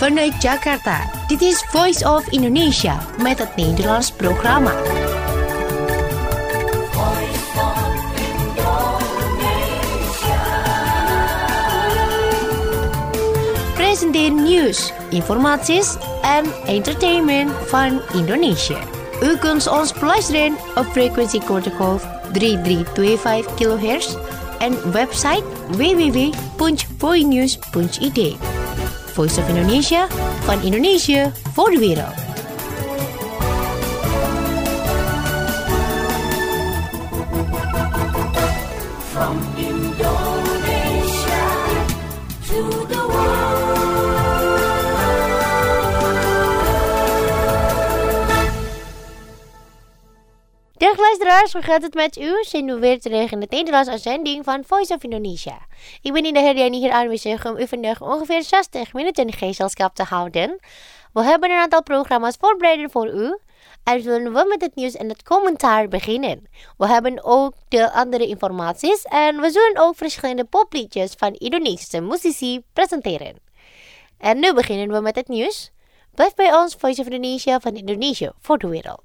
Vanuit Jakarta, dit is Voice of Indonesia met het Nederlands programma. Presenteer nieuws, informaties en entertainment van Indonesië. U kunt ons beluisteren op frequentiegolf 3325 kHz en website www.voinews.id. Voice of Indonesia, van Indonesië voor de wereld. From Indonesia to the world. Dag luisteraars, hoe gaat het met u? Zijn we weer terug in het Nederlands uitzending van Voice of Indonesia. Ik ben Indah Herdiani hier aanwezig om u vandaag ongeveer 60 minuten gezelschap te houden. We hebben een aantal programma's voorbereid voor u. En zullen we met het nieuws en het commentaar beginnen. We hebben ook de andere informaties en we zullen ook verschillende popliedjes van Indonesische muzici presenteren. En nu beginnen we met het nieuws. Blijf bij ons, Voice of Indonesia, van Indonesië voor de wereld.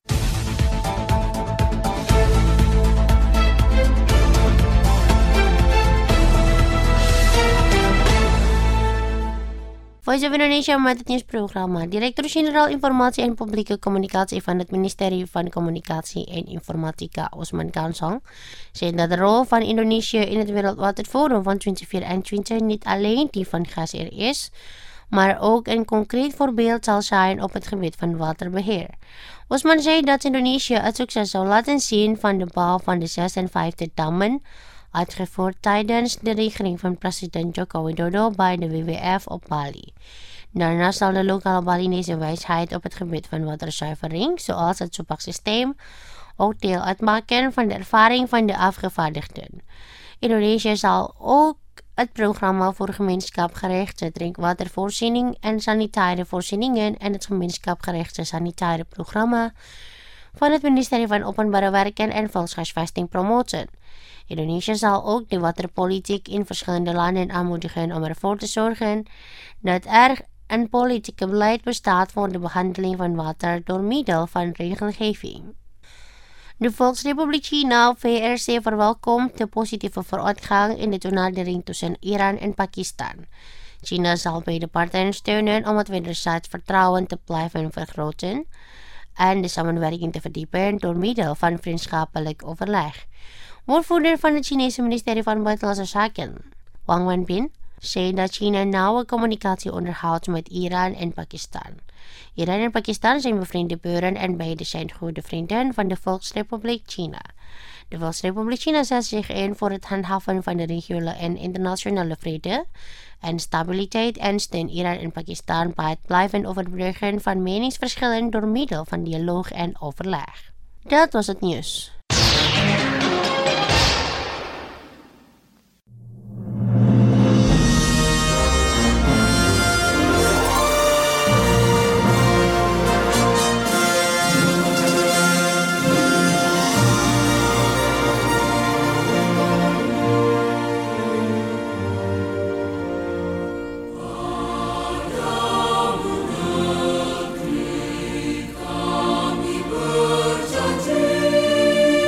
Voice of Indonesia met het nieuwsprogramma. Directeur-Generaal Informatie en Publieke Communicatie van het Ministerie van Communicatie en Informatica, Osman Kansong, zei dat de rol van Indonesië in het Wereldwaterforum van 2024 niet alleen die van GASR is, maar ook een concreet voorbeeld zal zijn op het gebied van waterbeheer. Osman zei dat Indonesië het succes zou laten zien van de bouw van de 56 dammen, uitgevoerd tijdens de regering van president Joko Widodo bij de WWF op Bali. Daarnaast zal de lokale Balinese wijsheid op het gebied van waterzuivering, zoals het SUPAC-systeem, ook deel uitmaken van de ervaring van de afgevaardigden. Indonesië zal ook het programma voor gemeenschapsgerichte drinkwatervoorziening en sanitaire voorzieningen en het gemeenschapsgerichte sanitaire programma van het ministerie van Openbare Werken en Volkshuisvesting promoten. Indonesië zal ook de waterpolitiek in verschillende landen aanmoedigen om ervoor te zorgen dat er een politieke beleid bestaat voor de behandeling van water door middel van regelgeving. De Volksrepubliek China, VRC, verwelkomt de positieve vooruitgang in de toenadering tussen Iran en Pakistan. China zal beide partijen steunen om het wederzijds vertrouwen te blijven vergroten en de samenwerking te verdiepen door middel van vriendschappelijk overleg. Woordvoerder van het Chinese ministerie van Buitenlandse Zaken, Wang Wenbin, zei dat China nauwe communicatie onderhoudt met Iran en Pakistan. Iran en Pakistan zijn bevriende buren en beide zijn goede vrienden van de Volksrepubliek China. De Volksrepubliek China zet zich in voor het handhaven van de regionale en internationale vrede en stabiliteit en steunt Iran en Pakistan bij het blijven overbruggen van meningsverschillen door middel van dialoog en overleg. Dat was het nieuws. Kami berjanji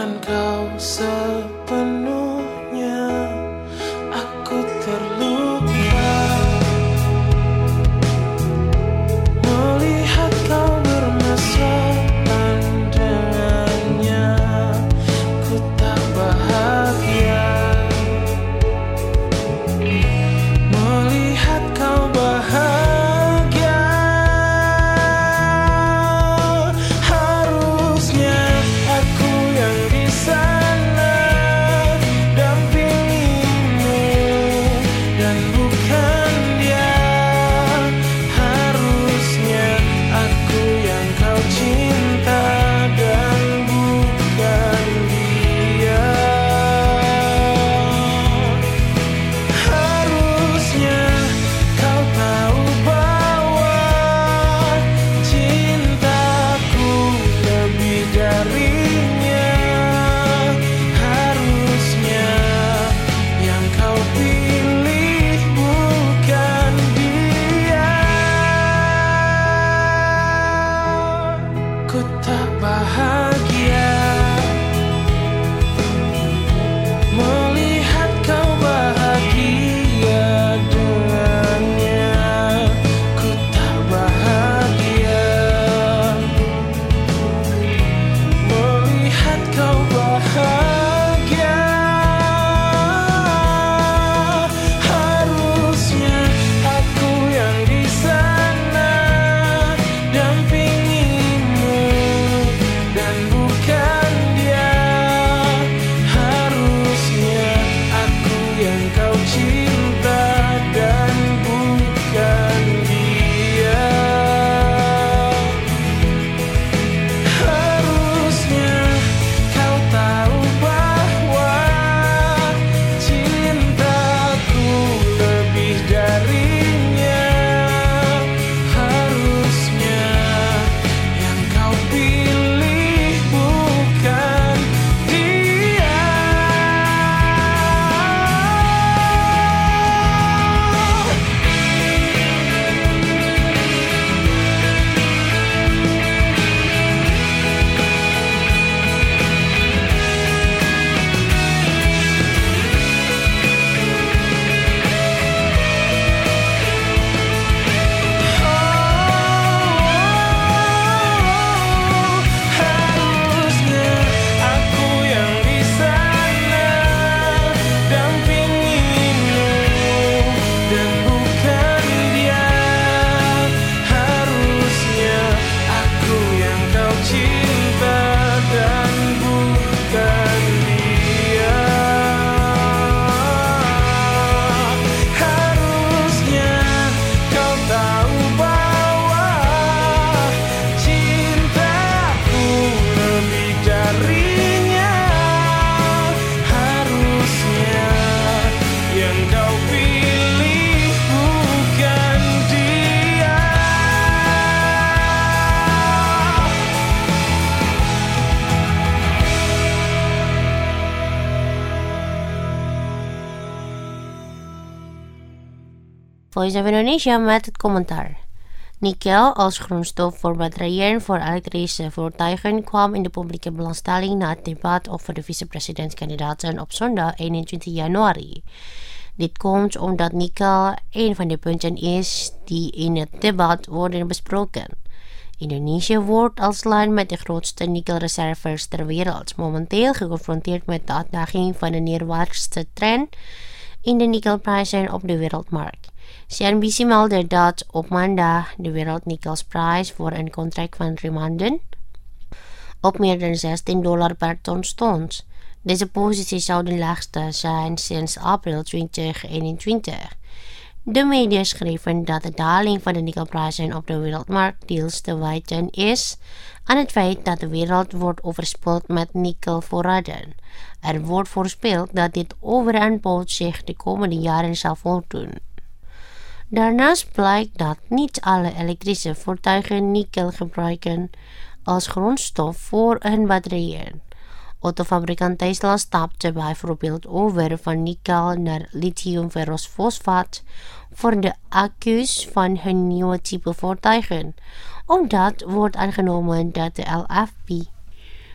bukan kau sepenuhnya. Aku terluka melihat kau bermesraan dengannya. Ku tak bahagia melihat kau bahagia. Harusnya aku yang di sana dampingimu dan bukan dia. Harusnya aku yang kau cinta dan bukan dia. Harusnya kau tahu bahwa cintaku lebih darinya. Harusnya yang kau pilih bukan dia. Ku tak bahagia melihat kau bahagia dengannya. Ku tak bahagia melihat kau bahagia. Harusnya aku yang di sana dampingimu dan bukan dia. Harusnya aku yang kau cinta dan bukan dia. Harusnya kau tahu bahwa cintaku lebih darinya. Harusnya yang kau pilih bukan dia. Harusnya aku yang di sana dampingimu dan bukan dia. Harusnya aku yang kau cinta dan bukan dia. Harusnya kau tahu bahwa cintaku lebih darinya. Harusnya yang kau pilih bukan dia. Voice of Indonesia met het commentaar. Nikkel als grondstof voor batterijen voor elektrische voertuigen kwam in de publieke belangstelling na het debat over de vicepresidentskandidaten op zondag 21 januari. Dit komt omdat nikkel een van de punten is die in het debat worden besproken. Indonesië wordt als land met de grootste nikkelreserves ter wereld momenteel geconfronteerd met de uitdaging van de neerwaartse trend in de nikkelprijzen op de wereldmarkt. CNBC meldde dat op maandag de wereldnikkelsprijs voor een contract van 3 maanden op meer dan $16 per ton stond. Deze positie zou de laagste zijn sinds april 2021. De media schreven dat de daling van de nikkelprijzen op de wereldmarkt deels te wijten is aan het feit dat de wereld wordt overspoeld met nikkelvoorraden. Er wordt voorspeld dat dit overaanbod zich de komende jaren zal voortdoen. Daarnaast blijkt dat niet alle elektrische voertuigen nikkel gebruiken als grondstof voor hun batterijen. Autofabrikant Tesla stapte bijvoorbeeld over van nikkel naar lithium-ferrosfosfaat voor de accu's van hun nieuwe type voertuigen, omdat wordt aangenomen dat de LFP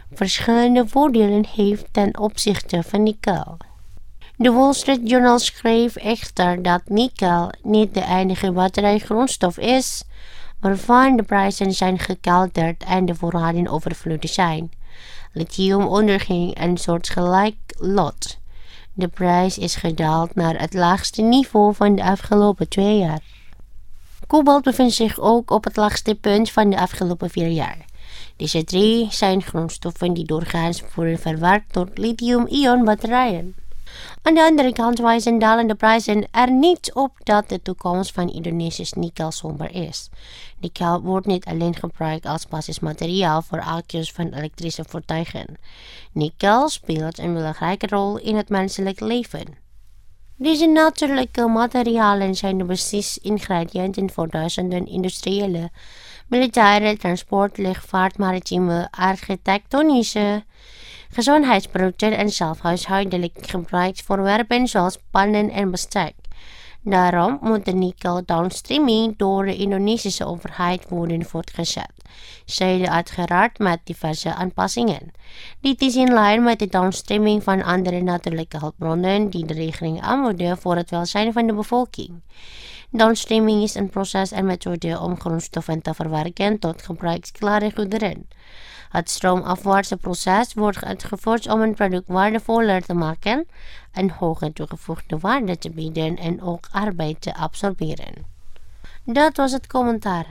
verschillende voordelen heeft ten opzichte van nikkel. De Wall Street Journal schreef echter dat nikkel niet de enige batterijgrondstof is waarvan de prijzen zijn gekelderd en de voorraden overvloedig zijn. Lithium onderging een soortgelijk lot. De prijs is gedaald naar het laagste niveau van de afgelopen 2 jaar. Kobalt bevindt zich ook op het laagste punt van de afgelopen 4 jaar. Deze 3 zijn grondstoffen die doorgaans worden verwerkt tot lithium-ion batterijen. Aan de andere kant wijzen dalende prijzen er niet op dat de toekomst van Indonesisch nikkel somber is. Nikkel wordt niet alleen gebruikt als basismateriaal voor accu's van elektrische voertuigen. Nikkel speelt een belangrijke rol in het menselijk leven. Deze natuurlijke materialen zijn de basisingrediënten voor duizenden industriële, militaire, transport, luchtvaart, maritieme, architectonische, gezondheidsproducten en zelfs huishoudelijk gebruiksvoorwerpen zoals pannen en bestek. Daarom moet de nikkel downstreaming door de Indonesische overheid worden voortgezet, zij uiteraard met diverse aanpassingen. Dit is in lijn met de downstreaming van andere natuurlijke hulpbronnen die de regering aanmoedigt voor het welzijn van de bevolking. Downstreaming is een proces en methode om grondstoffen te verwerken tot gebruiksklare goederen. Het stroomafwaartse proces wordt uitgevoerd om een product waardevoller te maken, een hoge toegevoegde waarde te bieden en ook arbeid te absorberen. Dat was het commentaar.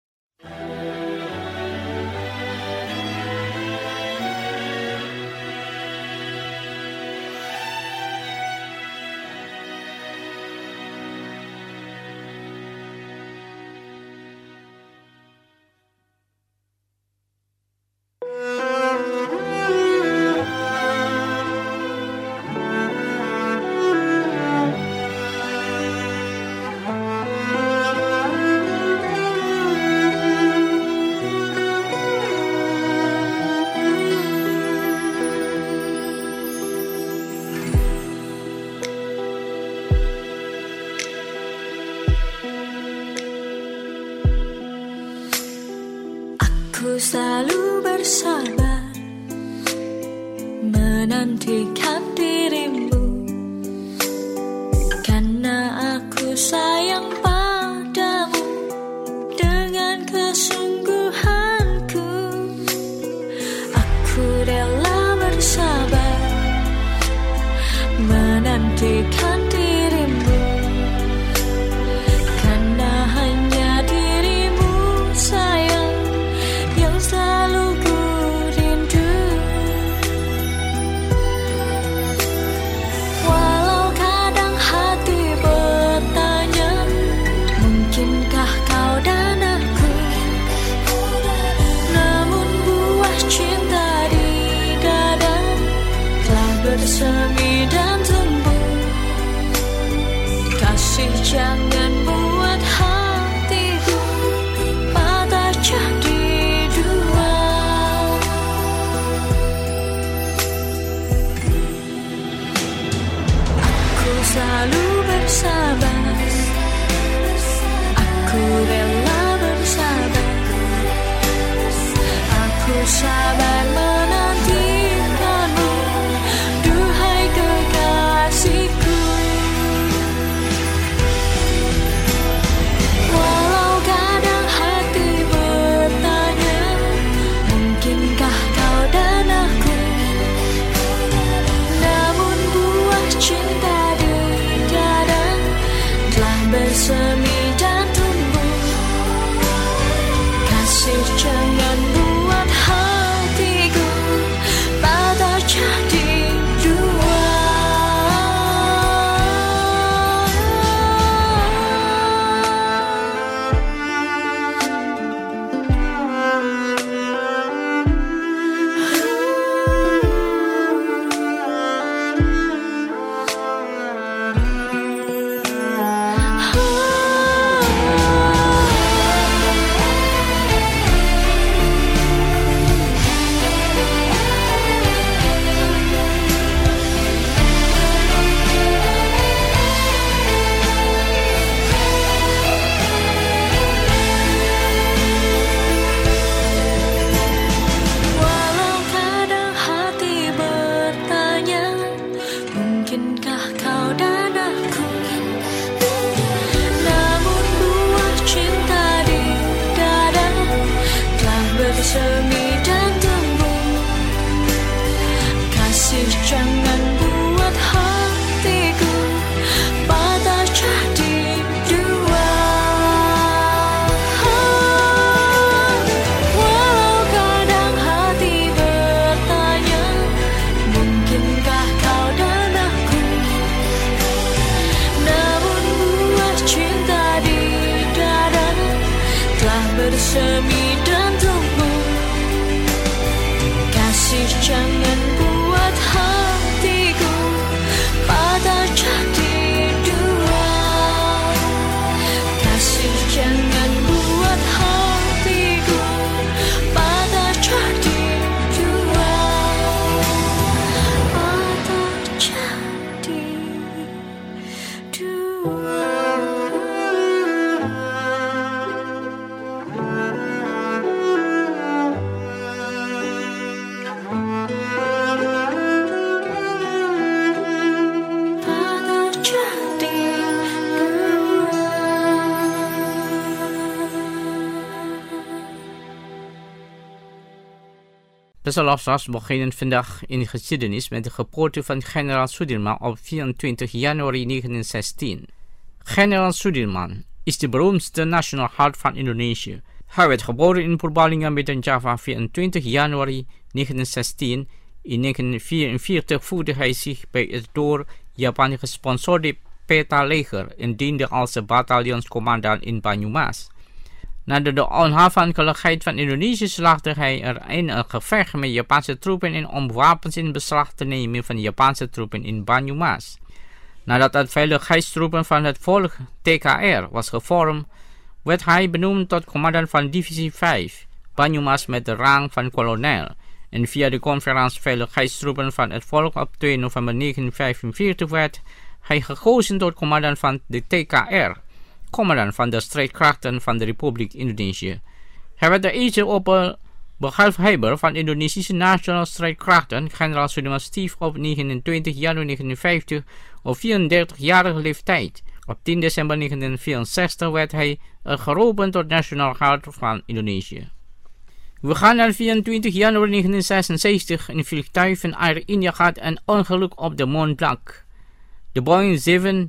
Aku selalu bersabar menantikan dirimu, karena aku sayang padamu dengan kesungguhanku. Aku rela bersabar menantikan dirimu, karena hanya dirimu sayang yang selalu ku rindu. Walau kadang hati bertanya, mungkinkah kau dan aku, namun buah cinta di dada telah bersemi dan tumbuh. Kasih jangan buat hatiku patah jadi dua. Aku selalu bersabar, aku rela bersabar, aku sabar menantikanmu, duhai kekasihku. Walau kadang hati bertanya, mungkinkah kau dan aku, namun buah cinta di dada telah bersemi dan tumbuh. Kasih jangan buat hati bersemi dan tumbuh. Kasih jangan buat hatiku patah jadi dua. Kasih jangan buat hatiku patah jadi dua. Patah jadi dua. Beste luisteraars, we beginnen vandaag in de geschiedenis met de geboorte van generaal Sudirman op 24 januari 1916. Generaal Sudirman is de beroemdste national held van Indonesië. Hij werd geboren in Purbalingga, Medan Java, 24 januari 1916. In 1944 voegde hij zich bij het door Japan gesponsorde PETA-leger en diende als bataljonscommandant in Banyumas. Nadat de onafhankelijkheid van Indonesië slaagde hij erin een gevecht met Japanse troepen in om wapens in beslag te nemen van Japanse troepen in Banyumas. Nadat het veiligheidstroepen van het volk TKR was gevormd, werd hij benoemd tot commandant van divisie 5, Banyumas met de rang van kolonel. En via de conferentie veiligheidstroepen van het volk op 2 november 1945 werd hij gekozen tot commandant van de TKR, commandant van de strijdkrachten van de Republiek Indonesië. Hij werd de eerste bevelhebber van Indonesische nationale strijdkrachten. Generaal Sudirman stierf op 29 januari 1950 op 34-jarige leeftijd. Op 10 december 1964 werd hij geroepen tot nationaal held van Indonesië. We gaan naar 24 januari 1966. Een vliegtuig van Air India had een ongeluk op de Mont Blanc. De Boeing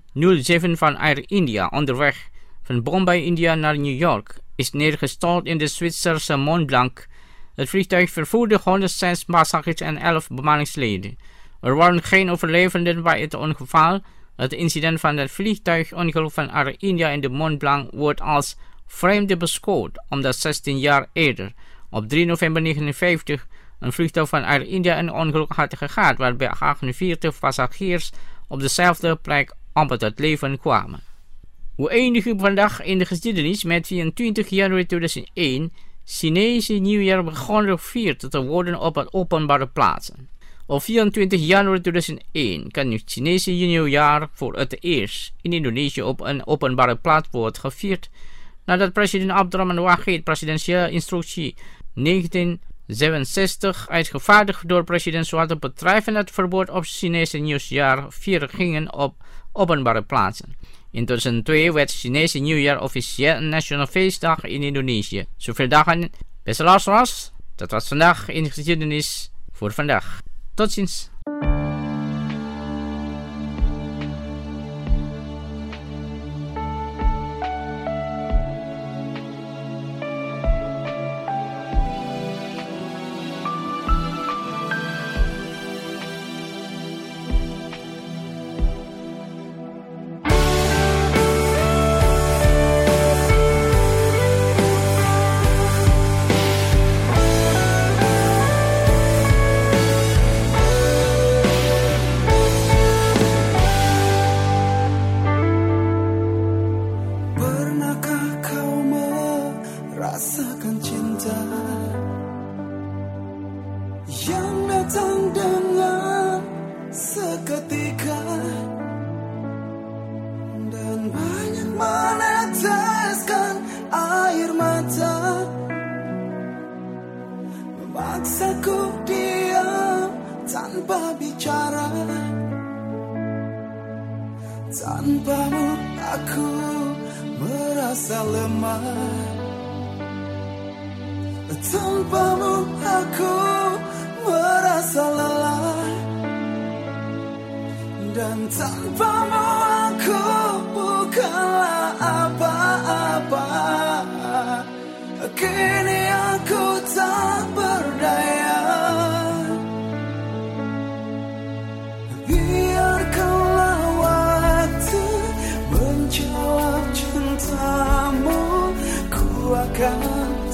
707 van Air India, onderweg van Bombay, India naar New York, is neergestort in de Zwitserse Mont Blanc. Het vliegtuig vervoerde 106 passagiers en 11 bemanningsleden. Er waren geen overlevenden bij het ongeval. Het incident van het vliegtuigongeluk van Air India in de Mont Blanc wordt als vreemde beschouwd, omdat 16 jaar eerder, op 3 november 1950, een vliegtuig van Air India een ongeluk had gehad, waarbij 48 passagiers op dezelfde plek om het leven kwamen. We eindigen vandaag in de geschiedenis met 24 januari 2001. Chinese nieuwjaar begon gevierd te worden op het openbare plaatsen. Op 24 januari 2001 kan het Chinese nieuwjaar voor het eerst in Indonesië op een openbare plaats worden gevierd, nadat president Abdurrahman Wahid presidentiële instructie 1967 uitgevaardigd door president Suharto betreffende het verbod op Chinese nieuwjaarvieringen op openbare plaatsen. In 2002 werd Chinese nieuwjaar officieel een nationale feestdag in Indonesië. Zoveel dagen, beste luisteraars, dat was vandaag in de geschiedenis voor vandaag. Tot ziens. Memaksaku diam tanpa bicara. Tanpamu aku merasa lemah. Tanpamu aku merasa lelah. Dan tanpamu aku bukanlah apa-apa. Kini aku tak berdaya. Biarkanlah waktu menjawab cintamu. Ku akan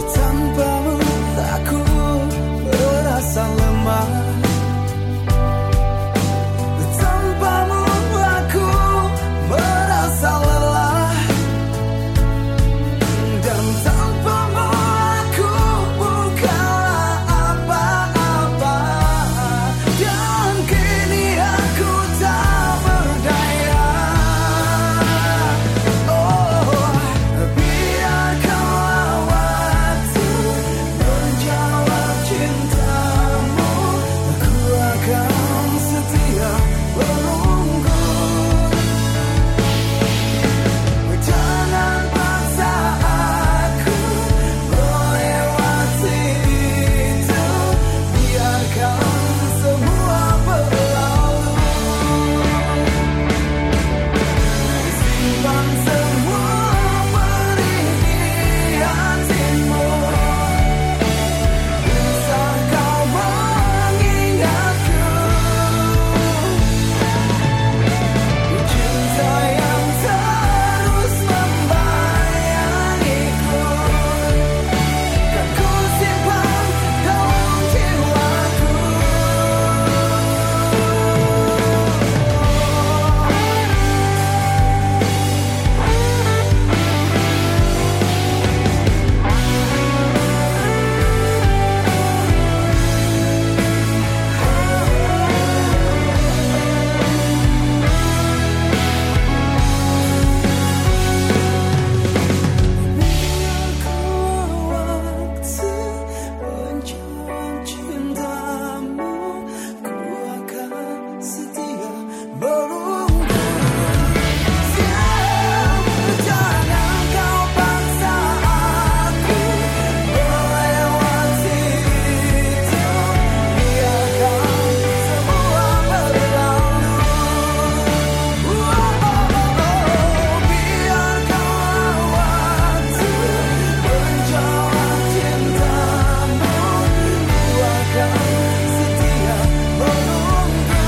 Tanpamu aku merasa lemah. Tanpamu aku merasa lelah. Dan tanpamu aku bukanlah apa-apa. Dan kini aku tak berdaya. Oh, biarkanlah waktu menjawab cintamu. Aku akan setia menunggu. Jangan paksa aku melewati itu. Biarkan semua berlalu. Simpan semua perih hatimu. Bisa kau mengingatku. Cinta yang terus membayangiku. Kan ku simpan dalam jiwaku. Waktu menjawab cintamu. Ku akan setia menunggu. Jangan kau paksa aku melewati itu. Biarkan semua berlalu. Biarkanlah waktu menjawab cintamu. Ku akan setia menunggu.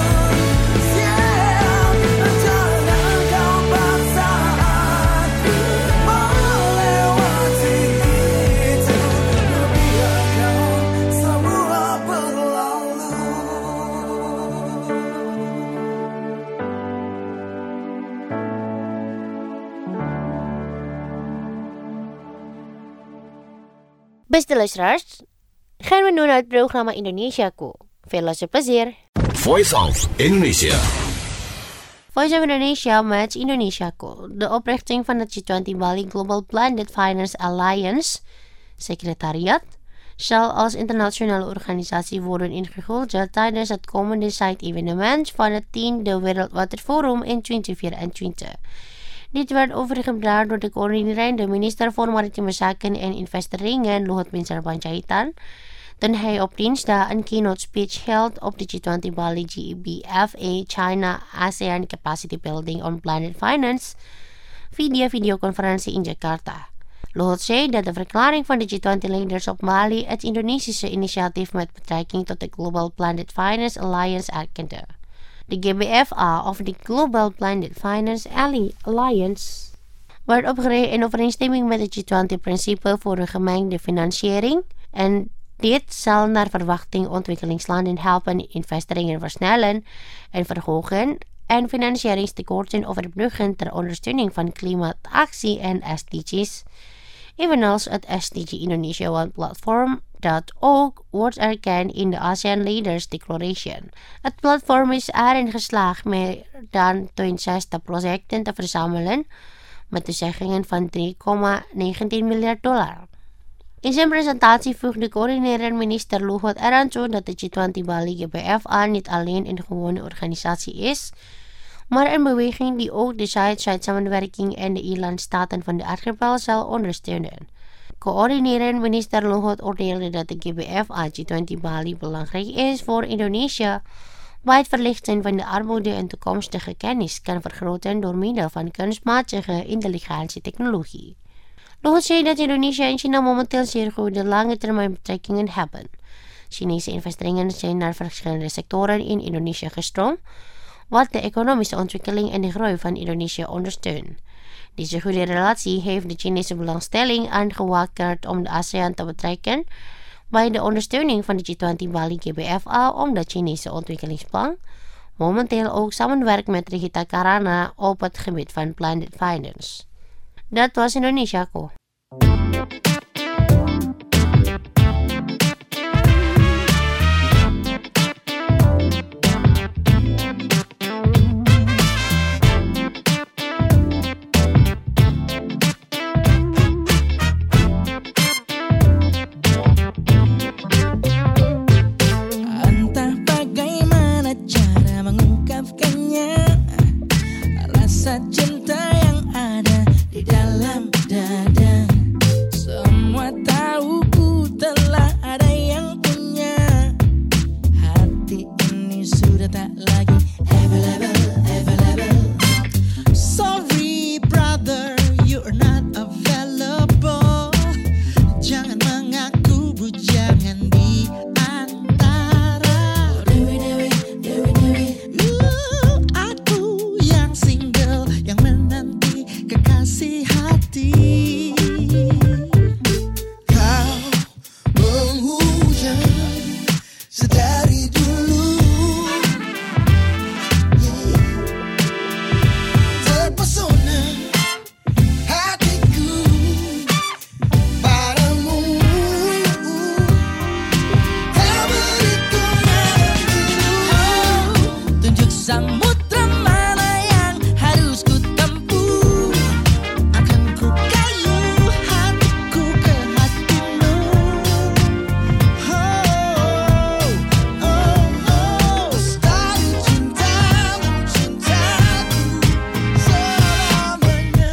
Jangan kau paksa aku melewati itu. Biarkan semua berlalu. Beste luisteraars, gaan we nu naar het programma Indonesiaku. Veel luisterplezier. Voice of Indonesia. Voice of Indonesia met Indonesiaku. De oprichting van het G20 Bali Global Blended Finance Alliance, secretariat, zal als internationale organisatie worden ingegooid tijdens het komende side-evenement van het 10e Wereldwaterforum in 2024. Dit werd overgedragen door de coördinerende minister voor Maritieme Zaken en Investeringen, Luhut Binsar Panjaitan, toen hij op dinsdag een keynote speech hield op de G20 Bali GBFA China ASEAN Capacity Building on Blended Finance via videoconferentie in Jakarta. Luhut zei dat de verklaring van de G20-leiders op Bali het Indonesische initiatief met betrekking tot de Global Blended Finance Alliance erkende. De GBFA, of de Global Blended Finance Alliance, werd opgericht in overeenstemming met het G20-principe voor een gemengde financiering en dit zal naar verwachting ontwikkelingslanden helpen investeringen versnellen en verhogen en financieringstekorten overbruggen ter ondersteuning van klimaatactie en SDG's, evenals het SDG Indonesia One Platform dat ook wordt erkend in de ASEAN Leaders Declaration. Het platform is erin geslaagd meer dan 62 projecten te verzamelen met toezeggingen van $3,19 miljard. In zijn presentatie voegde de coördinerende minister Luhut eraan toe dat de G20 Bali GBFA niet alleen een gewone organisatie is, maar een beweging die ook de Zuid-Zuid samenwerking en de eilandstaten van de archipel zal ondersteunen. Coördinerend minister Luhut oordeelde dat de GBFA G20 Bali belangrijk is voor Indonesië, waar het verlichten van de armoede en toekomstige kennis kan vergroten door middel van kunstmatige intelligentietechnologie. Luhut zei dat Indonesië en China momenteel zeer goede lange termijn betrekkingen hebben. Chinese investeringen zijn naar verschillende sectoren in Indonesië gestroomd, wat de economische ontwikkeling en de groei van Indonesië ondersteunt. Deze goede relatie heeft de Chinese belangstelling aangewakkerd om de ASEAN te betrekken bij de ondersteuning van de G20 Bali GBFA om de Chinese ontwikkelingsplan, momenteel ook samenwerkt met Regita Karana op het gebied van Planet Finance. Dat was Indonesiaku. Entah bagaimana cara mengungkapkannya, rasa cinta yang ada di dalam dada. Semua tahu ku telah ada yang punya. Hati ini sudah tak lagi available. Sorry brother, you're not available. Jangan mengaku bujangan di antara. Aku yang single, yang menanti kekasih hati. Kau menghujam sedari dulu, terpesona hatiku padamu. Kau berikan malam dulu. Tunjuk samudra mana yang harus ku tempuh. Akan ku kayu hatiku ke hatimu. Lestari cintamu, cintaku selamanya.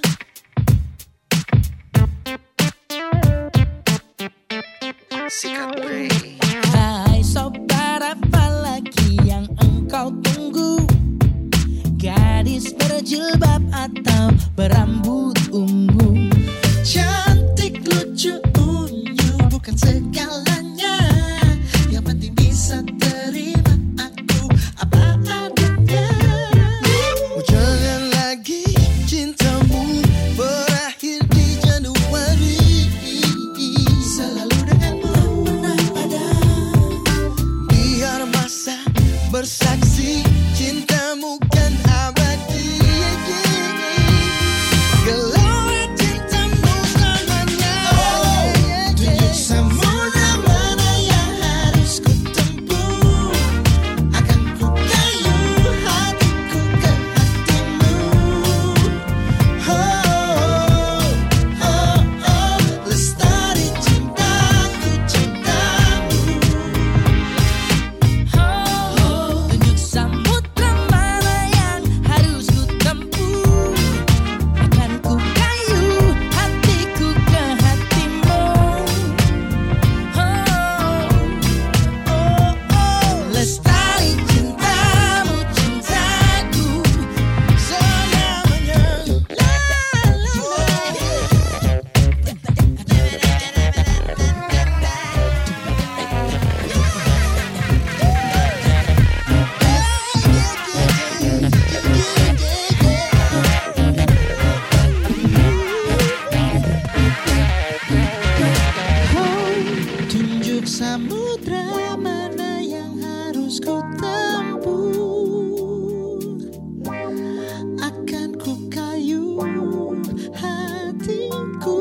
Sikat Ray. Hai sobat, apa lagi yang engkau tunggu? Gadis berjilbab atau berambut ungu? Cantik, lucu, unyu bukan segalanya. Yang penting bisa terima aku apa adanya. Jangan lagi cintamu berakhir di Januari. Selalu denganmu pada. Biar masa bersaksi cintamu kan abadi. Gelora cintamu selamanya. Tunjuk samudra mana yang harus ku tempuh. Akan ku kayu hatiku ke hatimu. Lestari cintaku, cintamu. Tunjuk samudra mana yang harus ku tempuh. Akan ku kayu hatiku ke hatimu. Lestari cintamu, cintaku selamanya. Tunjuk samudra mana yang harus ku tempuh. Akan ku kayu hatiku.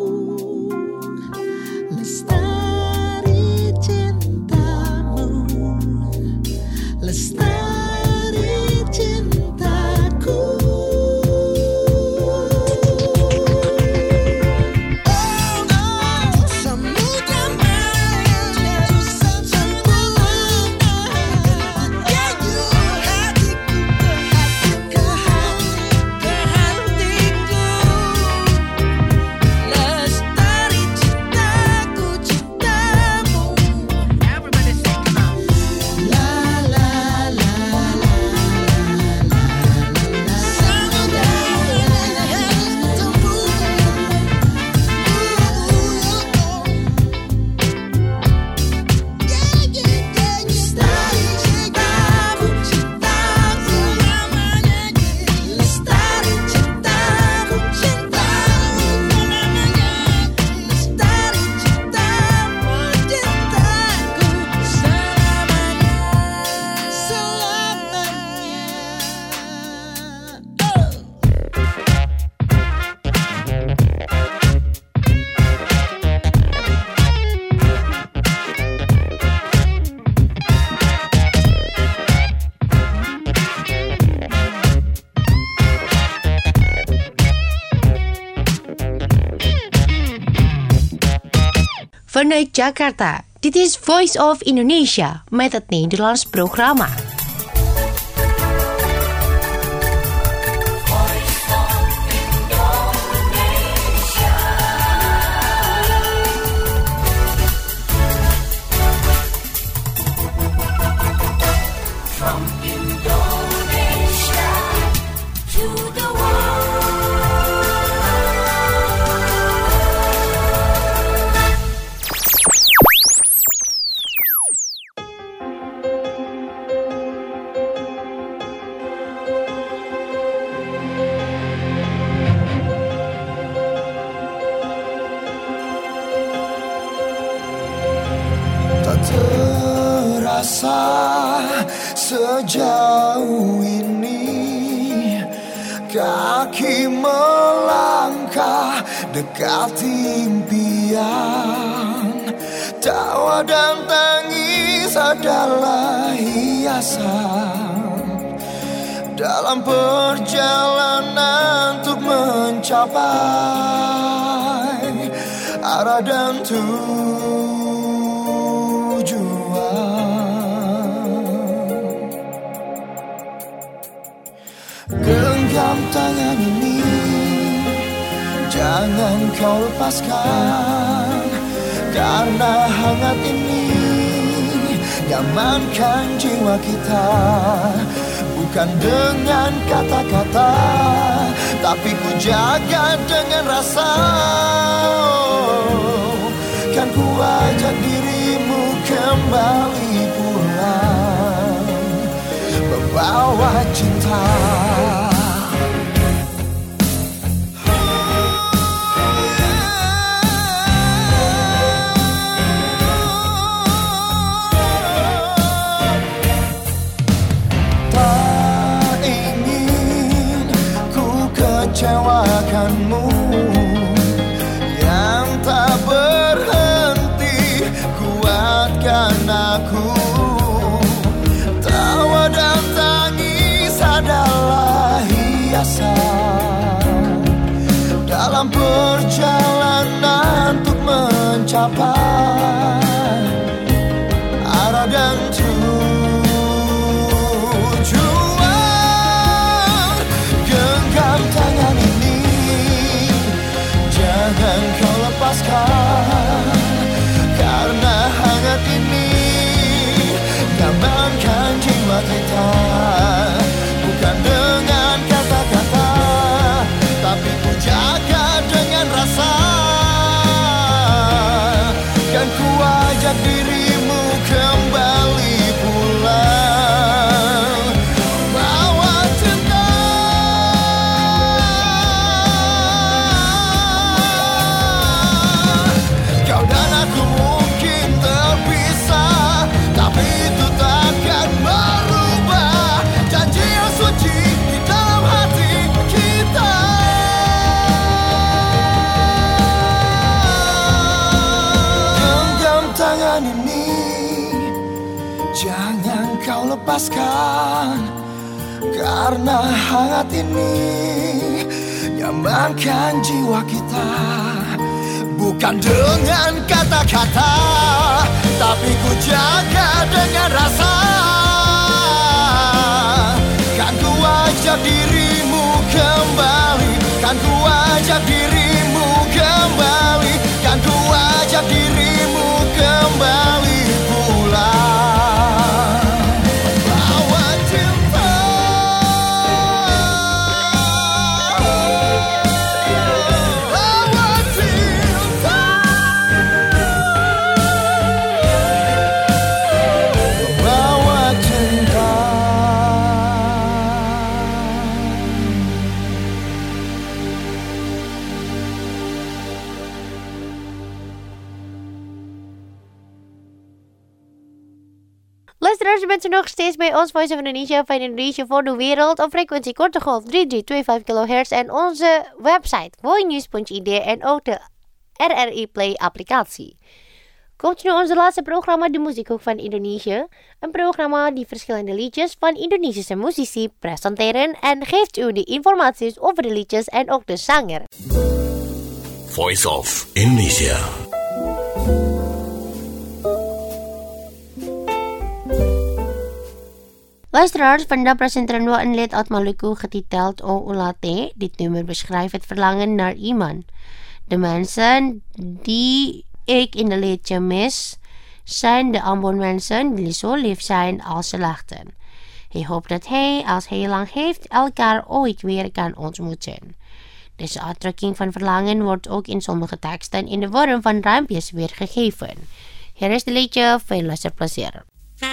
Lestari cintamu, lestari cintaku. Samudra mana yang harus vanuit Jakarta. Dit is Voice of Indonesia met het Nederlands programma. Terasa sejauh ini kaki melangkah dekati impian. Tawa dan tangis adalah hiasan dalam perjalanan untuk mencapai arah dan tujuan. Genggam tangan ini, jangan kau lepaskan, karena hangat ini nyamankan jiwa kita. Bukan dengan kata-kata, tapi ku jaga dengan rasa. Kan ku ajak dirimu kembali pulang, membawa cinta. Tak ingin ku kecewakanmu yang tak berhenti, kuatkan aku. Tawa dan tangis adalah hiasan dalam perjalanan untuk mencapai arah dan tujuan. Genggam tangan ini, jangan kau lepaskan, karena hangat ini nyamankan jiwa kita. Bukan dengan kata-kata, tapi ku jaga dengan rasa. Kan ku ajak dirimu kembali pulang, bawa cinta. Kau dan aku mungkin terpisah, tapi itu takkan merubah janji yang suci di dalam hati kita. Genggam tangan ini, jangan kau lepaskan, karena hangat ini nyamankan jiwa kita. Bukan dengan kata-kata, tapi ku jaga dengan rasa. Kan ku ajak dirimu kembali, kan ku ajak dirimu kembali, kan ku ajak dirimu kembali pulang, bawa cinta. Bawa cinta, bawa cinta. Luisteraars, u bent er nog steeds bij ons Voice of Indonesia van Indonesia voor de wereld op frequentie korte golf 3325 kHz en onze website voinews.id en ook de RRI Play applicatie. Komt nu onze laatste programma, de Muziekhoek van Indonesië. Een programma die verschillende liedjes van Indonesische muzici presenteren en geeft u de informaties over de liedjes en ook de zanger. Voice of Indonesia. Luisteraars, vandaag presenteren we een lied uit Maluku getiteld O Ulate. Dit nummer beschrijft het verlangen naar iemand. De mensen die ik in de liedje mis, zijn de Ambon mensen die zo lief zijn als ze lachten. Hij hoopt dat hij, als hij lang heeft, elkaar ooit weer kan ontmoeten. Deze uitdrukking van verlangen wordt ook in sommige teksten in de vorm van rijmpjes weergegeven. Hier is de liedje, veel luisterplezier.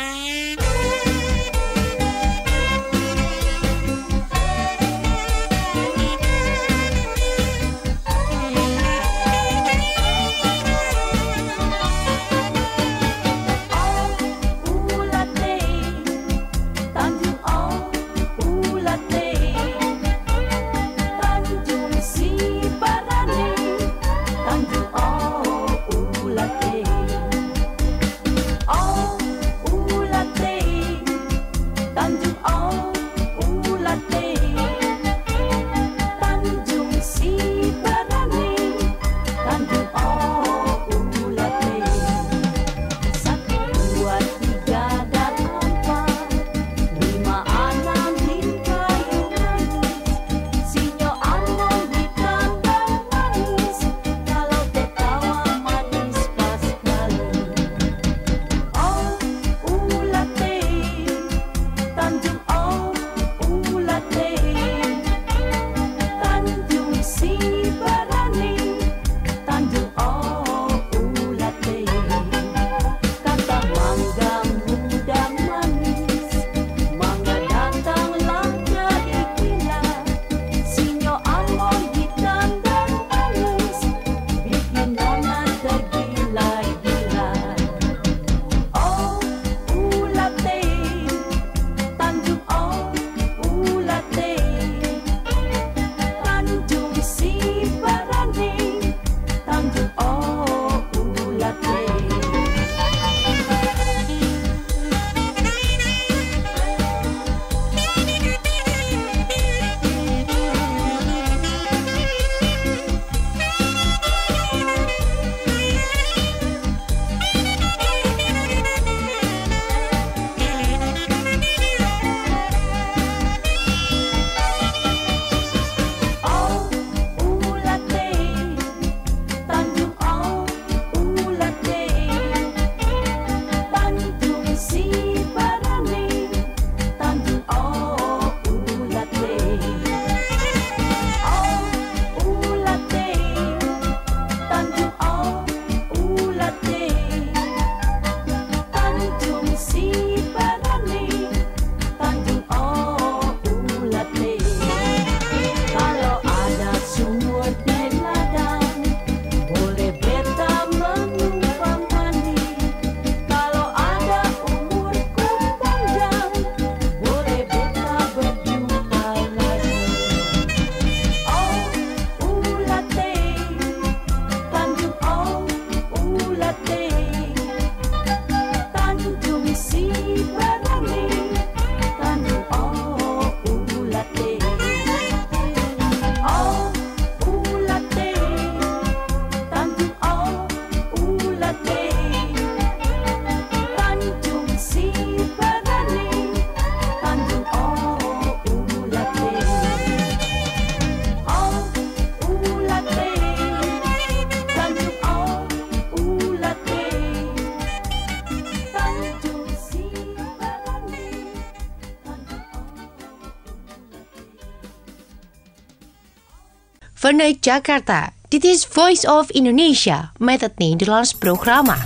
Vanuit Jakarta, dit is Voice of Indonesia met het Nederlands programma.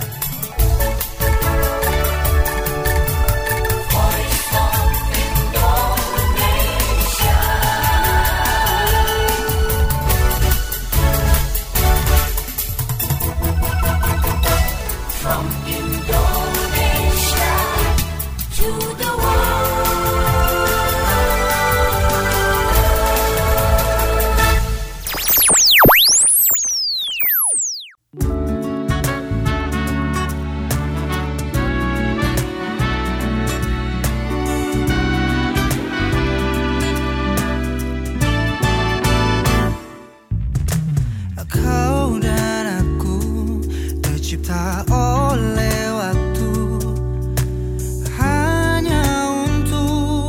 Oleh waktu hanya untuk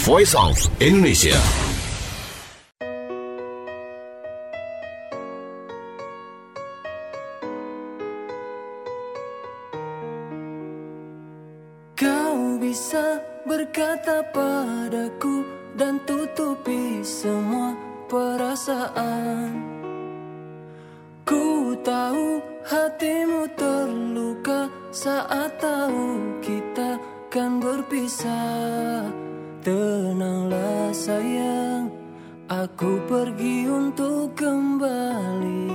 Voice of Indonesia. Kau bisa berkata padaku dan tutupi semua perasaan. Ku tahu hatimu terluka saat tahu kita kan berpisah. Tenanglah sayang, aku pergi untuk kembali.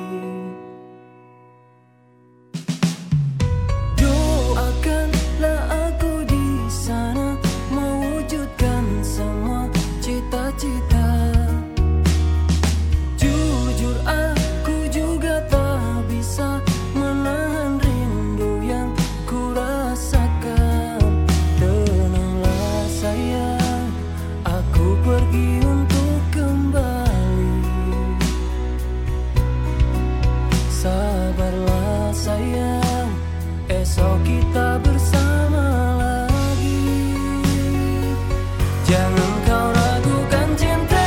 Doakanlah aku di sana mewujudkan semua cita-cita. Jujur aku juga tak bisa menahan rindu yang ku rasakan. Tenanglah sayang, aku pergi untuk kembali. Sabarlah sayang, esok kita bersama lagi. Jangan kau ragukan cinta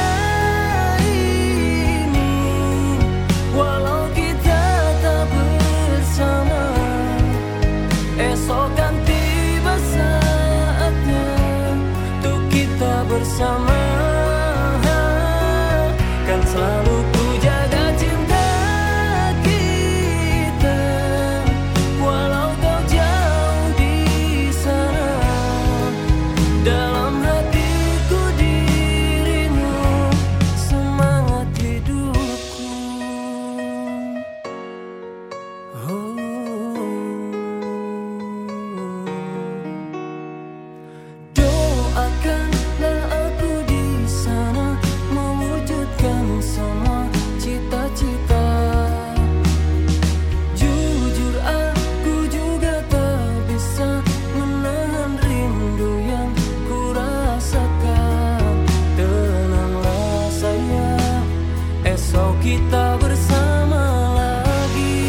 ini, walau kita tak bersama. Esok kan tiba saatnya untuk kita bersama. Kan selalu ku jaga cinta kita, walau kau jauh di sana. Dalam hatiku dirimu semangat hidupku. Doakanlah aku di sana mewujudkan semua cita-cita. Jujur aku juga tak bisa menahan rindu yang ku rasakan. Tenanglah sayang, esok kita bersama lagi.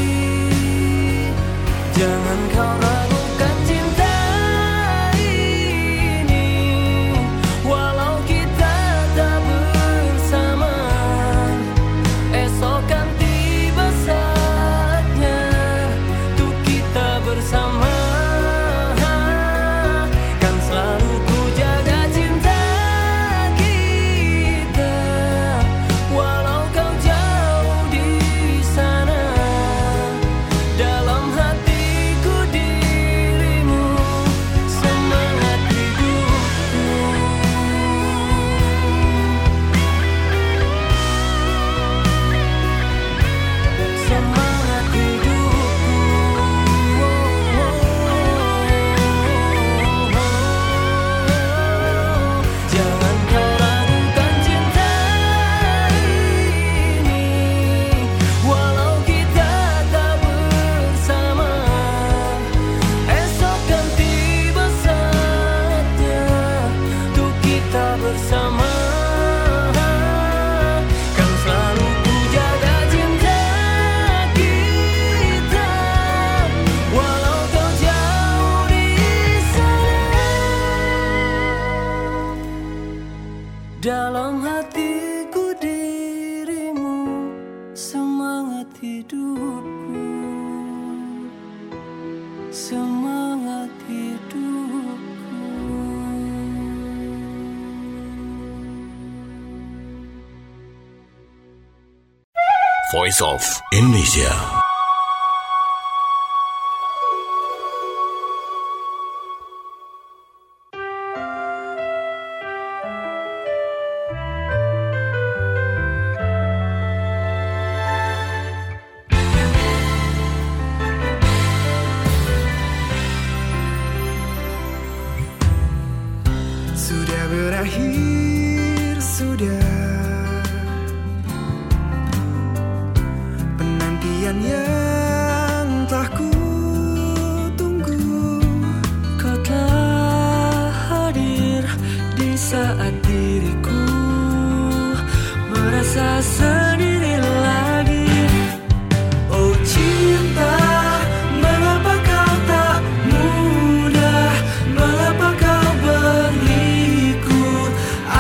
Jangan kau ragukan cinta ini, walau kita tak bersama. Esok kan tiba saatnya untuk kita bersama. Kan selalu ku jaga cinta kita, walau kau jauh di sana. Dalam hatiku dirimu semangat hidupku. Semangat hidupku. Jangan kau ragukan cinta ini, walau kita tak bersama. Esok kan tiba saatnya untuk kita bersama. Kan selalu ku jaga cinta kita, walau kau jauh di sana. Dalam hatiku dirimu semangat hidupku. Semangat hidupku. Voice of Indonesia. Sudah berakhir, sudah penantian yang telah ku tunggu. Kau telah hadir di saat diriku merasa sendiri lagi. Oh cinta, mengapa kau tak mudah? Mengapa kau berliku?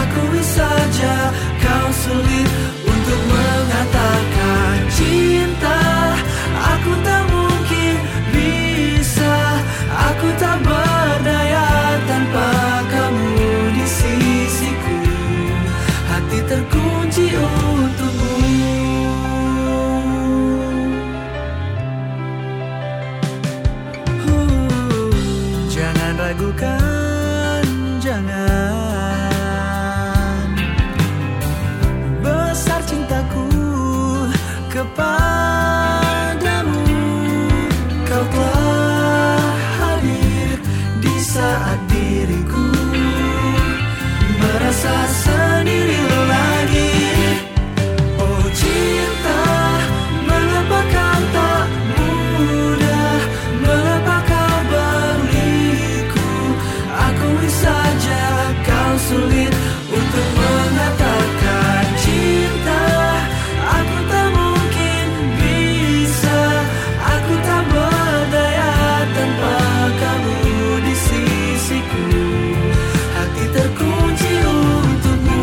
ragukan, jangan. Besar cintaku kepadamu, kau telah hadir di saat diriku merasa sendiri lagi. Oh cinta, mengapa kau tak mudah, mengapa kau berliku? Akui saja kau sulit untuk mengatakan cinta. Aku tak mungkin bisa, aku tak berdaya tanpa kamu di sisiku. Hati terkunci untukmu.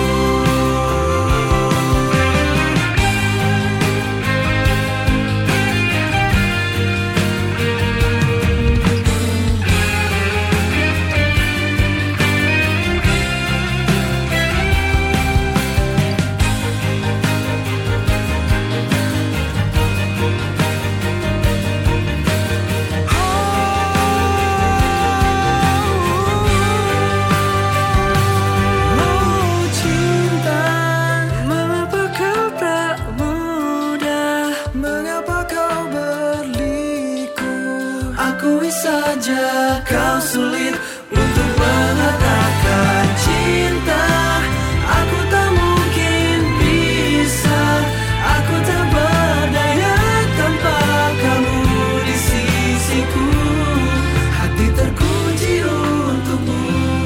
Oh cinta, mengapa kau tak mudah, mengapa kau berliku? Akui saja kau sulit untuk mengatakan cinta. Aku tak mungkin bisa, aku tak berdaya tanpa kamu di sisiku. Hati terkunci untukmu,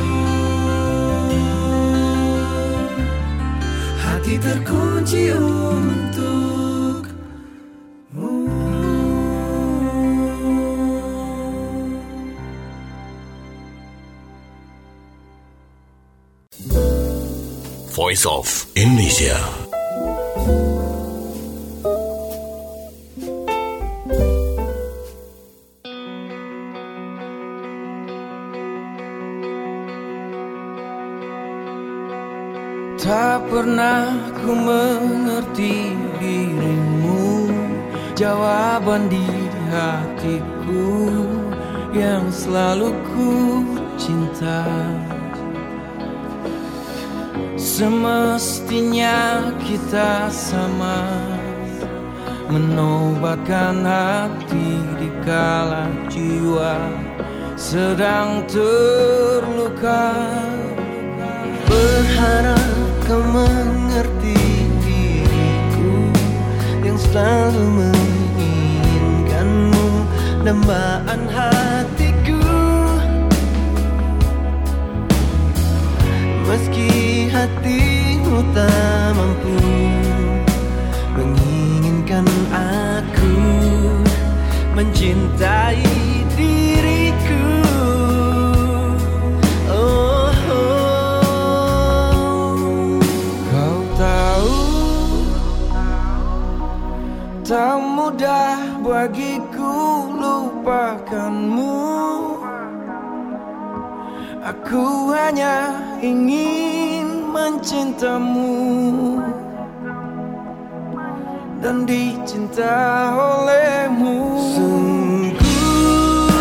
hati terkunci untukmu. Voice of Indonesia. Tak pernah ku mengerti dirimu, jawaban di hatiku yang selalu ku cinta. Semestinya kita sama, menobatkan hati di kala jiwa sedang terluka. Berharap kau mengerti diriku yang selalu menginginkanmu, dambaan hatiku. Meski hatimu tak mampu menginginkan aku mencintai diriku. Oh, Kau tahu, tak mudah bagiku lupakanmu. Aku hanya ingin mencintamu dan dicinta olehmu. sungguh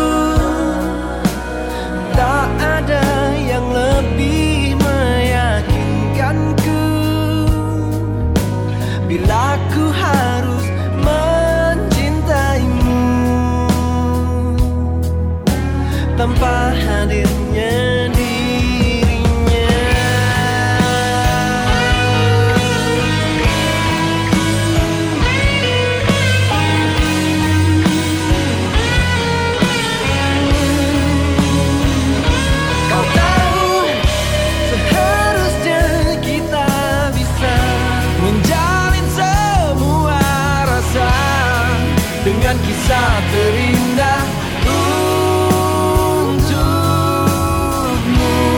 tak ada yang lebih meyakinkanku bila ku harus mencintaimu tanpa hadirnya dirinya. Kau tahu, seharusnya kita bisa menjalin semua rasa dengan kisah terindah untukmu.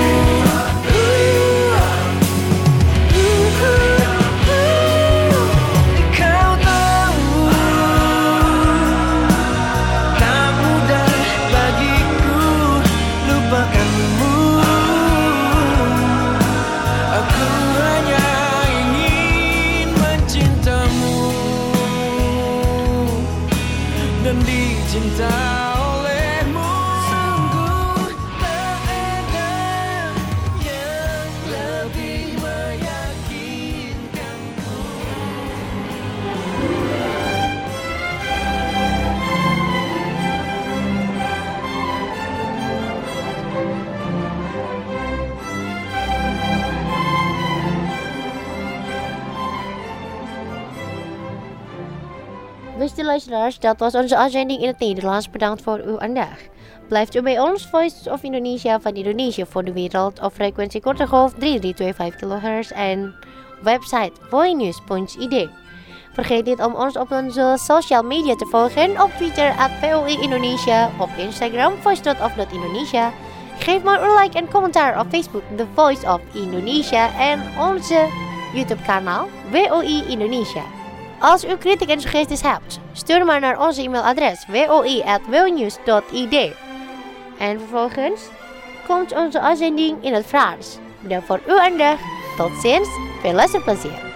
Beste luisteraars, dat was onze uitzending in het Nederlands. Bedankt voor uw aandacht. Blijft u bij ons, Voice of Indonesia van Indonesië voor de wereld op frequentie korte golf 3325 kHz en website voinews.id. Vergeet niet om ons op onze social media te volgen op Twitter @VOI Indonesia, op Instagram voice.of.indonesia. Geef maar een like en commentaar op Facebook The Voice of Indonesia en onze YouTube kanaal WOI Indonesia. Als u kritiek en suggesties hebt, stuur maar naar onze e-mailadres woi@voinews.id. En vervolgens komt onze uitzending in het Frans. Bedankt voor uw aandacht. Tot ziens. Veel luisterplezier.